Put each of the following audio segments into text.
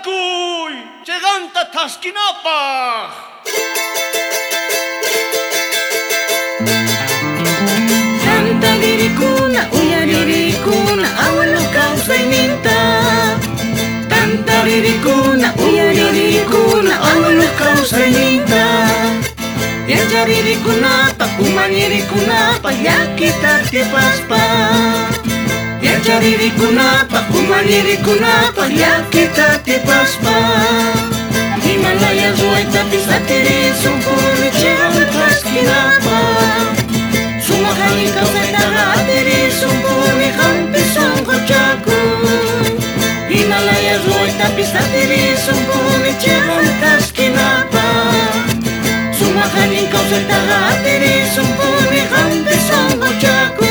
¡Yakuy! ¡Cheganta taskinapaq! Canta lirikuna, uyaririkuna, abuelo kawsayninta. Canta lirikuna, uyaririkuna, abuelo kawsayninta. Yacharirikunapa, umanirikunapa, llakita tipaspa. Yacharirikunapa, umanirikunapa, llakita tipaspa. Himalaya ruwaytapis atirisunpuni chaywan taskinapa. Sumaqani kawsaytaqa atirisunpuni hampi sunquchakuy. Himalaya ruwaytapis atirisunpuni chaywan taskinapa. Sumaqani kawsaytaqa atirisunpuni hampi sunquchakuy.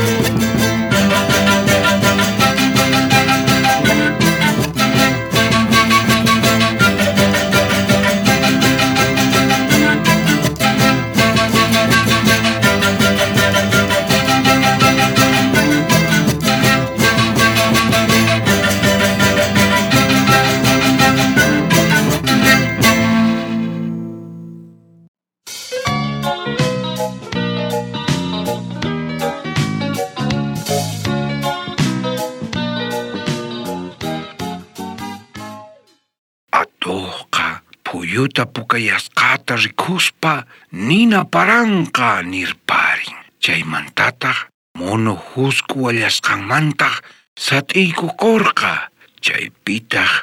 Puyuta pukayasqata rikuspa nina paranqa nirparin. Chaymantataq mono husku wallasqanmantaq sat'iykukurqa. Chaypitaq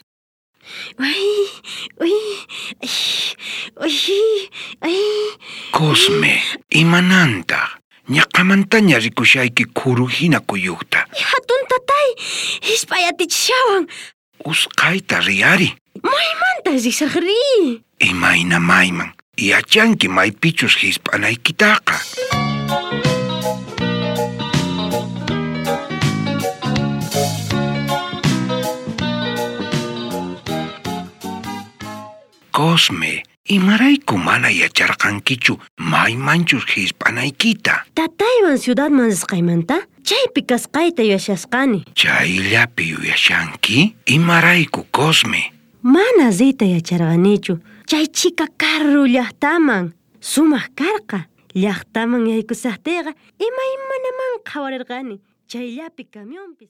Cosme, imanantaq ñaqamantaña rikushayki kuruhina kuyuqta. Hatun tatay, hisp'ayatichishawhan. Usqayta riyari. Maymantas risaqri? Imayna mayman, yachanki maypichus hisp'anaykitaqa. Cosme, imarayku mana yacharqankichu maymanchus hisp'anaykita? Tataywan ciudadman sisqaymanta, chaypi kasqayta yuyashasqani. Chayllapi yuyashanki? Imarayku, Cosme? Mana zita yacharqanichu. Chay chika carru llaqtaman sumaq karqa. Llaqtaman yaykusaqtiyqa imaymanaman qhawarirqani. Chayllapi camionpis.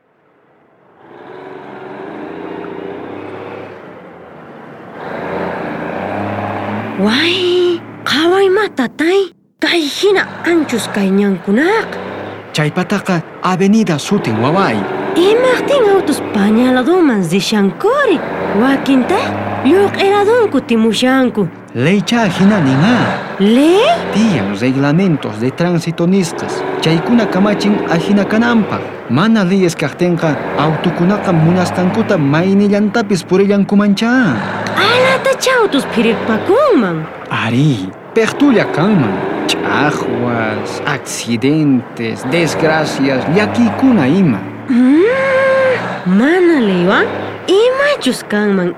Way, qhawayma tatay. Kay hina anchus kayñankunaqa. Chaypataqa avenida sutin waway. Imaqtin autos pañaladuman zishankuri. Wakinta lluq'iradunku timushanku. Leycha hina ninga. ¿Ley? Tiyan reglamentos de tránsito nisqas. Chaykuna kamachin ahina kananpaq. Mana leyes kaqtinqa autokunaqa munasqankuta maynillantapis purillankumancha. Alata chautos phirirpakunman. Ari, peqtulla kanman. Chaqwas, accidentes, desgracias, llakikuna ima. Mana leywan? Imachus kanman,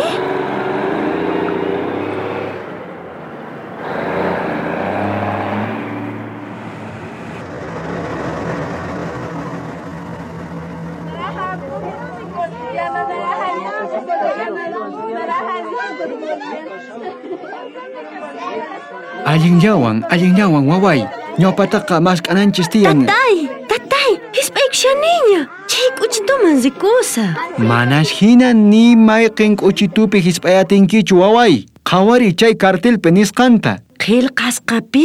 Allinllawan waway. Ñawpataqa maskananchis tiyan. Tatay, hisp'aykushaniña. Chay k'uchituman rikusa. Manas hina ni mayqin k'uchitupi hisp'ayatinkichu waway. Qhawari chay cartelpi nisqanta. Qillqasqapi?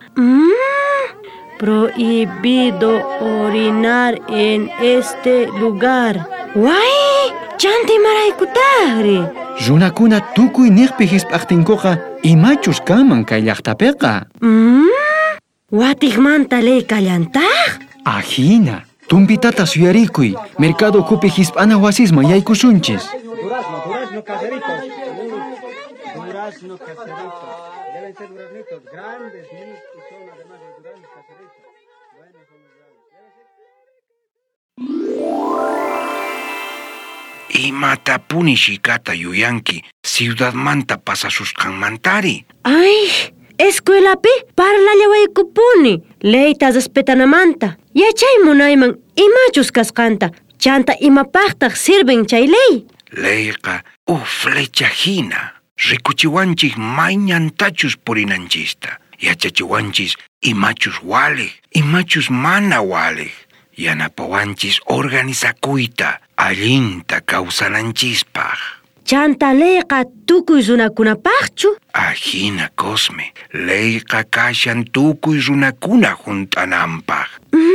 Prohibido orinar en este lugar. Way, chantimaraykutaqri. Runakuna tukuy niqpi hisp'aqtinkuqa imachus kanman kay llaqtapiqa. Watiqmanta ley kallantaq? Ajina, tumpitata suyarikuy. Mercado kupi hisp'ana wasisman yaykusunchis. Durazno caseritos. Durazno caseritos. Deben ser duraznitos grandes, niños, y son además de duraznos caseritos. Bueno, son los grandes. Imatapuni shikata yuyanki ciudadmanta pasasusqanmantari. Ay, escuelapi parlallawaykupuni leyta respetanamanta. Yachay munayman imachus kasqanta. Chanta imapaqtaq sirven chay ley. Leyqa flecha hina. Rikuchiwanchis mañantachus purinanchista. Yachachiwanchis imachus wale, imachus mana wale. Yanapawanchis organizakuyta allinta kawsananchispaq. Chanta leyqa tukuy runakunapaqchu? Ajina Cosme, leyqa kashan tukuy runakuna juntananpaq.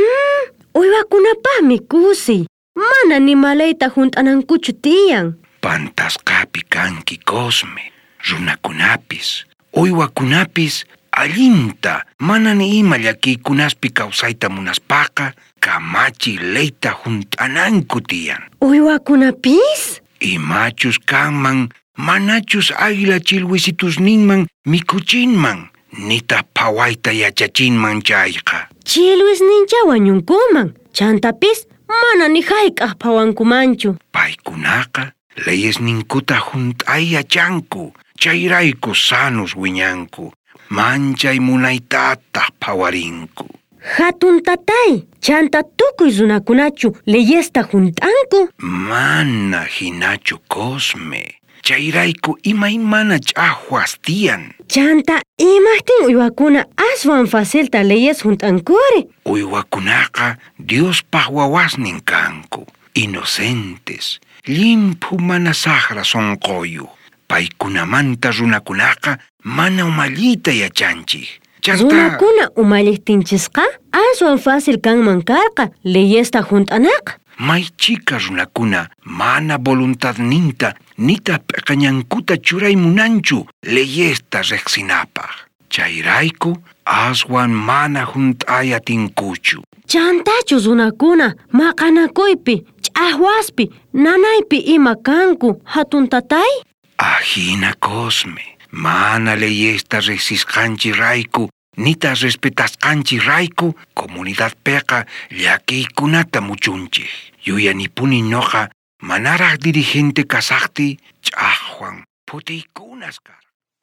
Uywakunapaqmi kusi. Mana nimalayta juntanankuchu tiyan. Pantasqapi kanki Cosme, runakunapis, uywakunapis allinta manani ima llakiykunaspi kawsayta munaspaqa kamachi leyta juntananku tiyan. Uywakunapis? Imachus kanman, manachus águila chilwisitusninman mikuchinman, nita phawayta yachachinman chayqa. Chilwisnincha wañunkuman. Chantapis mana ni hayk'aq phawankumanchu. Paykunaqa leyesninkuta junt'ay yachanku, chayrayku sanus wiñanku, manchay munaytataq phawarinku. Hatun tatay, chanta tukuy runakunachu leyesta junt'anku? Mana hinachu Cosme, chayrayku imaymana ch'aqwas tiyan. Chanta imaqtin uywakuna aswan facilta leyes junt'ankuri. Uywakunaqa Diospaq wawasnin kanku, inocentes, limpu mana saqra sonqoyu. Paykunamanta runakunaqa mana umallita yachanchik. Runakuna umalliqtinchisqa aswan fácil kanman karqa leyesta junt'anaqa. Maychika runakuna mana voluntadninta nita peqañankuta churaymunanchu leyesta riqsinapaq. Chayrayku aswan mana junt'ay atinkuchu. Chantachus runakuna maqanakuypi, ch'aqwaspi, nanaypi ima kanku hatun tatay? Ajina Cosme, mana leyesta riqsisqanchirayku nita respetasqanchirayku comunidad peqa llakiykunata muchunchik. Yuyanipuni noqa manaraq dirigente kasaqti ch'aqwan putiykunas kar.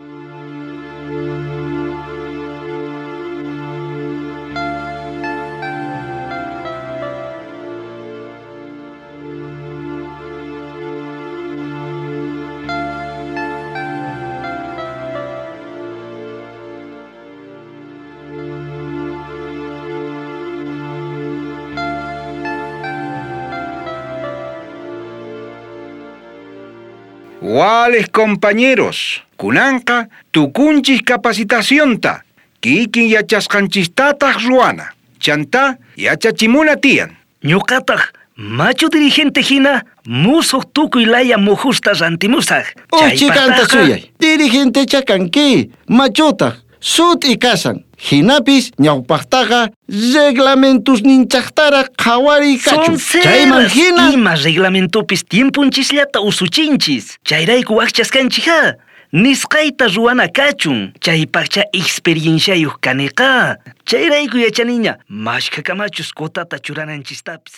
Wales compañeros, kunanqa tukunchis capacitacionta, kikin yachasqanchistataq ruana, chanta yachachimuna tiyan. Ñuqataq machu dirigente hina musuq tukuy laya mujusta rantimusaq. Chikanta suyay, dirigente chakanki, machutaq, sut y kasan. Hinapis ñawpaqtaqa reglamentus ninchaqtara qhawari kachun. Chayman hina ima reglamentopis tiempunchisllata usuchinchis. Chayrayku waqchaskanchikha. Nisqayta ruwana kachun. Chaypaqcha experienciayuq kaniqa. Chayrayku yachaniña mashkakamachus kotata churananchistapis.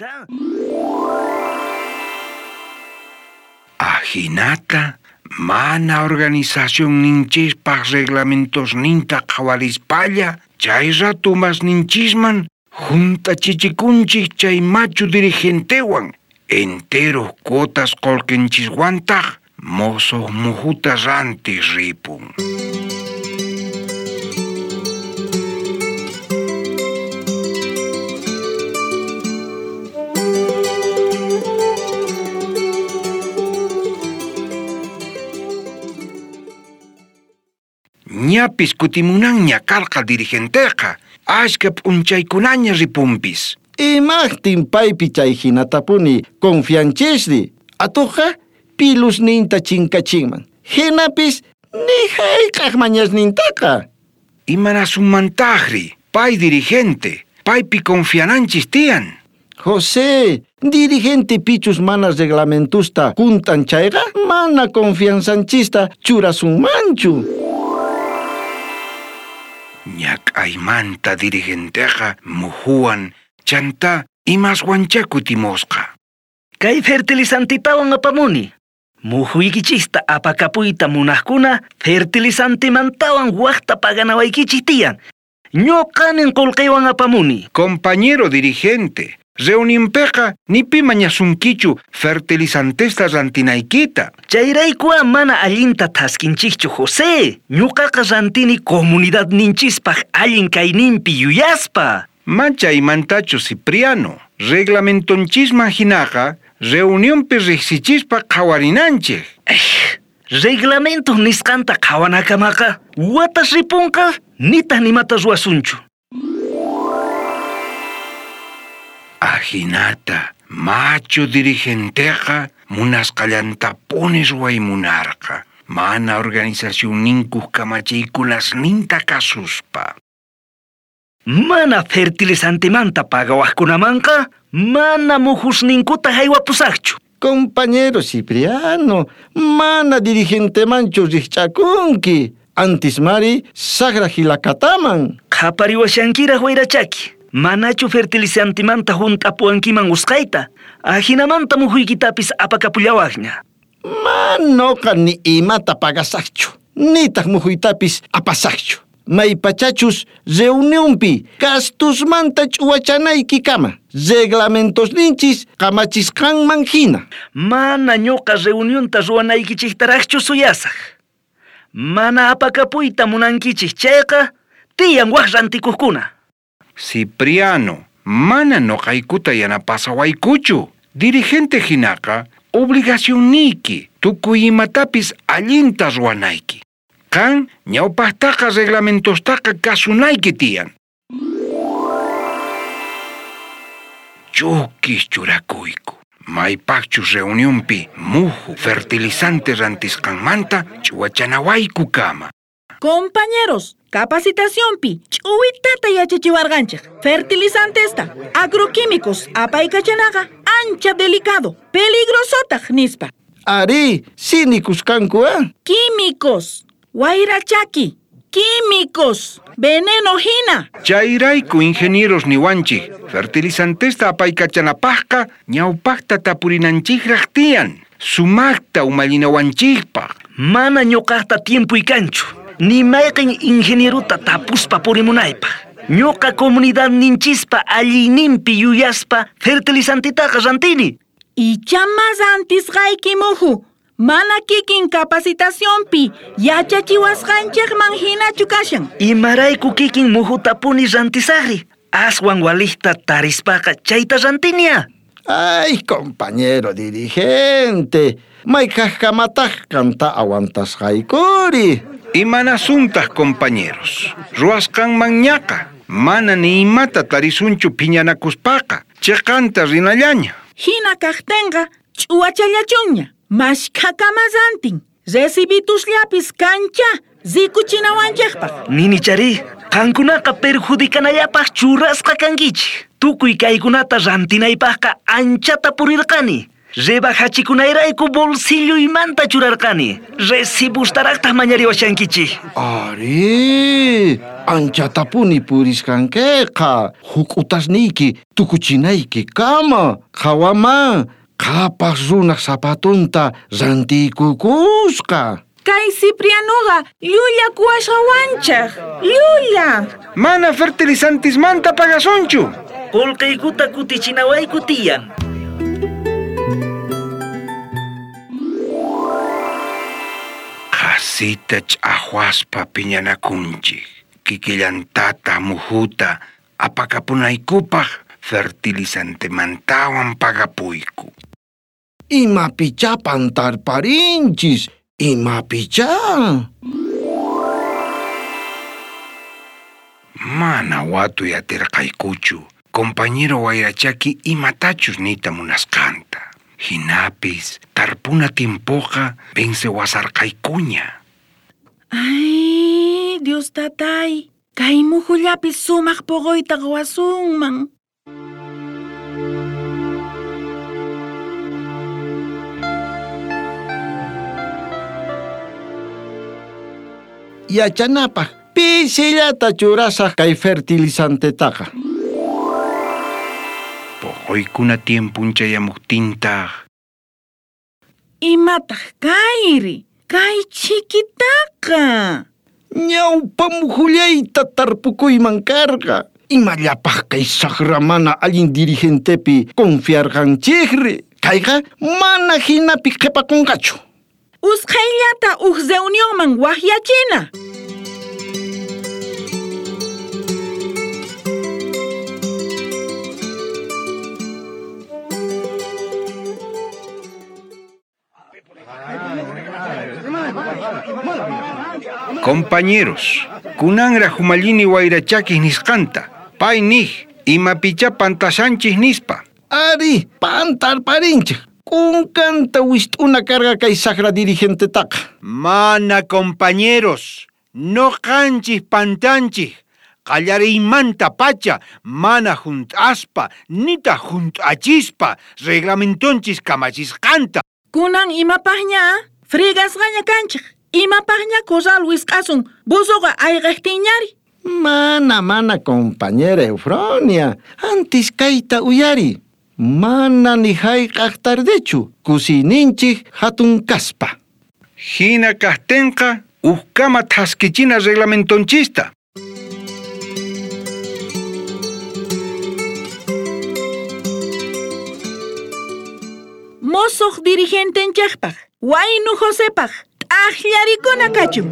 Ajinata mana organización ninchispaq reglamentos ninta qhawarispalla, chay rato mas ninchisman junta chichikunchik chay machu dirigentewan, enteros cuotas qolqinchiswantaq mosoq muhuta rantiq ripun. Ñapis kutimunanña karqa dirigenteqa, ashka p'unchaykunaña ripunpis. imaqtin paypi chay hinatapuni confianchisri. Atuqa pilusninta chinkachinman. Hinapis ni hayk'aq mañasnintaqa. Imanasummantaqri, pay dirigente, paypi confiananchis tiyan. José, dirigente pichus mana reglamentusta kuntan chayqa mana confianzanchista churasunmanchu. Ñak'aymanta dirigenteqa muhuwan chanta imaswancha kutimosqa. Kay fertilizantitawan apamuni. Muhuykichista apakapuyta munaqkuna fertilizantimantawan waqta paganawaykichis tiyan. Ñoqanin qolqaywan apamuni. Compañero dirigente, Reunionpeqa nipima ñasunkichu fertilizantesta rantinaykita. Chayraykuqa mana allinta taskinchikchu José. Ñuqaqa rantini comunidad ninchispaq allin kayninpi yuyaspa. Machaymantachu Cipriano. Reglamentonchisman hinaqa reunionpi riqsichispa qhawarinanchik. Reglamento nisqanta qhawanakamaqa watas ripunqa nitaq nimatas ruwasunchu. Ajinata, macho dirigenteqa munasqallantapuni ruwaymunarqa. Mana organización ninkuq kamachiykulasninta kasuspa. Mana fertilizantemanta pagawaqkunamanqa mana muhusninkuta haywapusaqchu. Compañero Cipriano, mana dirigentemanchu riqch'akunki. Antes mari sagra hilakataman. Qhapariwashankiraq wayrachaki. Manachu fertilizantemanta hunt'apuwankiman usqayta. Ahinamanta muhuykitapis apakapulawaqña. Manoqa ni imata pagasaqchu. Nitaq muhuytapis apasaqchu. Maypachachus reunionpi gastusmanta ch'uwachanayki kama. Reglamentos ninchis kamachisqanman hina. Mana ñuqa reunionta ruwanaykichiktaraqchu suyasaq. Mana apakapuyta munankichik chayqa tiyan waq rantikuqkuna. Cipriano, mana noqaykuta yanapasawaykuchu. Dirigente hinaqa obligación niki tukuy imatapis allinta ruwanayki. Kan ñawpaqtaqa reglamentostaqa kasunayki tiyan. Chukis churakuyku. Maypaqchu reunionpi muhu fertilizante rantisqanmanta ch'uwachanawayku kama. Compañeros, capacitaciónpi ch'uwitata yachachiwarqanchik. Fertilizantesta, agroquímicos apaykachanaqa ancha delicado, peligrosotaq nispa. Ari, sinikusqanku Químicos, wayrachaki, químicos, veneno hina. Chayrayku ingenieros niwanchik fertilizantesta apaykachanapaqqa ñawpaqta tapurinanchikraq tiyan. Sumaqta umalinawanchikpaq. Mana ñuqaqta tiempuy kanchu. Ni mayqin ingenieruta tapuspa purimunaypaq. Ñuqa comunidad ninchispa allinninpi yuyaspa fertilizantitaqa rantini. Ichamas antisqayki muhu. Mana kikin capacitaciónpi yachachiwasqanchikman hinachu kashan. Imarayku kikin muhutapuni rantisaqri. Aswan walihta tarispaqa chayta rantinia. Ay, compañero dirigente. Maykaqkamataq kanta awantasqaykuri. Imanasuntas compañeros. Ruwasqanman ñaqa. Mana ni imata tarisunchu piñanakuspaqa. Chiqanta rinallaña. Hina kaqtinqa ch'uwachallachunña. Mashkakamas recibituslapis kancha zikuchinawanchikpaq. Ninichari, qankunaqa perjudikanallapaq churasqa kankichik. Tukuy kaykunata rantinaypaqqa anchata purirqani. Rebajachikunayrayku bolsilloymanta churarqani. Recibustaraqtaq mañariwashankichik. Ari, anchatapuni purisqankiqa. Huk'utasniyki tukuchinayki kama. Qhawaman, qapas runaq zapatunta rantiykukusqa. Kay Ciprianoqa llulla kuwasqawanchaq. Llulla. Mana fertilizantismanta pagasunchu. Qullqiykuta kutichinawayku tiyan. Qasita ch'aqwaspa piñanakunchik. Kikillantata muhuta apakapunaykupaq fertilizantemantawan pagapuyku. Imapichapan tarparinchis. Imapicha. Mana watuyatirqaykuchu. Compañero wayrachaki imatachus nita munasqanta. Hinapis tarpuna timpuqa vencewasarqaykuña. Ay, Dios tatay. Kay muhullapis sumaq puquyta qawasunman. Yachanapaq pisillata churasaq kay fertilizantetaqa. Puquykuna tiempun chayamuptintaq. Imataq kayri, kay chiquitaqa. Ñawpa muhullayta tarpukuyman karqa. Imallapaq kay saqra mana allin dirigentepi confiarqanchikri. Kayqa mana hinapi qhipakunqachu. Usqhayllata reunionman wahyachina. Compañeros, kunanra humallini wairachakis nisqanta. Pay nih, imapicha pantasanchis nispa. Ari, pantarparinchik. Kunkanta wist'una karqa kay saqra dirigentetaqa. Mana compañeros, no qanchis pantanchis. Qallariymanta pacha, mana junt'aspa, nita junt'achispa, reglamentonchis kamachisqanta. Kunan imapaqña, frigasqaña kanchik. Imapaqña corral wisq'asun, buzoqa ayqaqtiñari. Mana compañera Eufronia. Antes kayta uyari. Mana ni hayk'aq tardechu. Kusininchik hatun kaspa. Hina kahtenqa, uhkama thaskichina reglamentonchista. Mosoq dirigentenchaqpaq, waynu Josepaq, t'aqllarikuna kachun.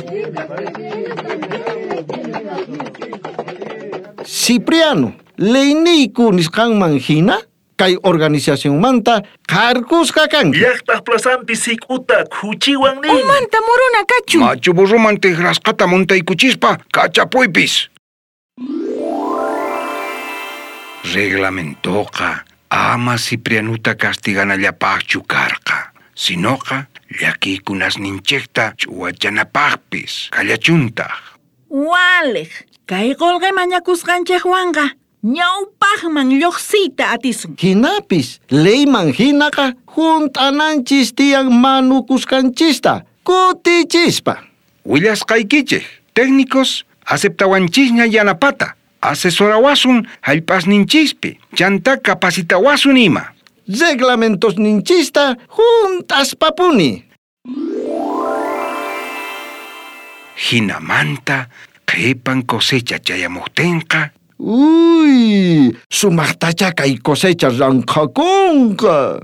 Cipriano, leyniyku nisqanman hina, kay organización manta qarkusqa kanki. Llaqtaq plasampi sik'uta khuchiwan nin. Umanta muruna kachun. Machu burruman tigrasqata montaykuchispa, kachapuypis. Reglamentoqa ama Ciprianuta castiganallapaqchu karqa. Sinoqa llakikunas ninchikta chuwachanapaqpis kallachuntaq. Waleq, kay qolqe mañakusqanchaqwanqa, ñawpaqman lluqsiyta atisun. Hinapis, leyman hinaqa junt'ananchis tiyan manukusqanchista, kutichispa. Willasqaykichik, técnicos aceptawanchisña yanapata. Asesorawasun hallp'asninchispi, chanta capacitawasun ima. Reglamentos ninchista juntaspapuni. Hinamanta qhipan cosecha chayamuqtinqa. Uy, sumaqtacha kay cosecha ranqakunqa.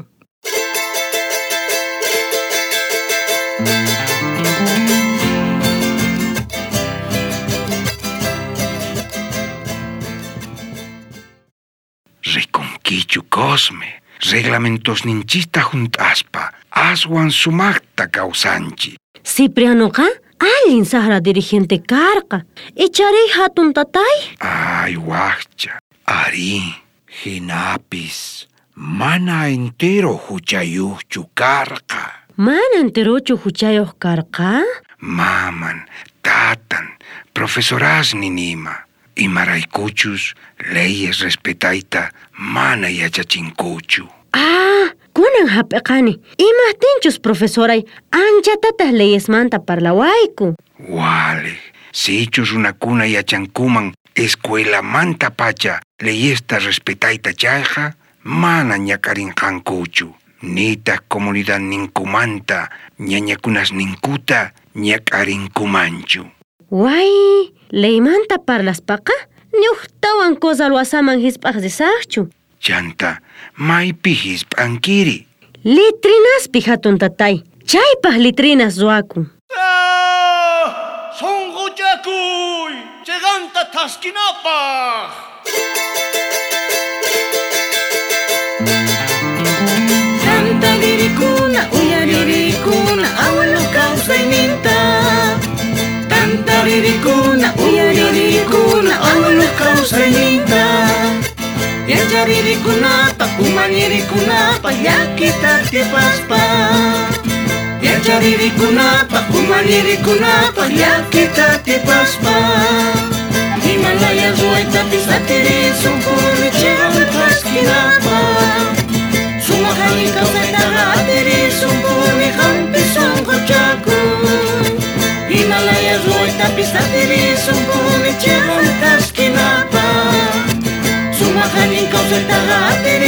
Rikunkichu Cosme, reglamentos ninchista junt'aspa, aswan sumaqta kawsanchi. Ciprianoqa allin saqra dirigente karqa. Icharey hatun tatay. Ay, waqcha, ari, hinapis, mana entero huchayuqchu karqa. Mana enterochu huchayuq karqa? Maman, tatan, profesorasni nima. Imaraykuchus leyes respetayta mana yachachinkuchu. Kunan hap'iqani. Imahtinchus profesoray anchatataq leyesmanta parlawayku. Wale, sichus runakuna yachankuman escuelamanta pacha leyesta respetayta chayqa mana ñakarinqankuchu. Nitaq comunidad ninkumanta ñañakunas ninkuta ñakarinkumanchu. Way, leymanta parlaspaqa ñuqtawan kozal wasaman hisp'aqsisaqchu. Chanta, maypi hisp'ankiri. Litrinaspi hatun tatay. Chaypaq litrinas ruakun. Sonqochakuy, cheganta taskinapaq. Canta lirikuna, uyaririkuna, abuelo kawsayninta. Canta lirikuna, uyaririkuna, abuelo kawsayninta. Yacharirikunapa, umanirikunapa, llakita tipaspa. Yacharirikunapa, umanirikunapa, llakita tipaspa. Himalaya ruwaytapis atirisunpuni chiran taskinapa. Sumaqalin kawsaytaqa atirisunpuni hampi sonqochakuy. Himalaya ruwaytapis atirisunpuni chiran taskinapa. Sumaqalin kawsaytaqa atirisunpuni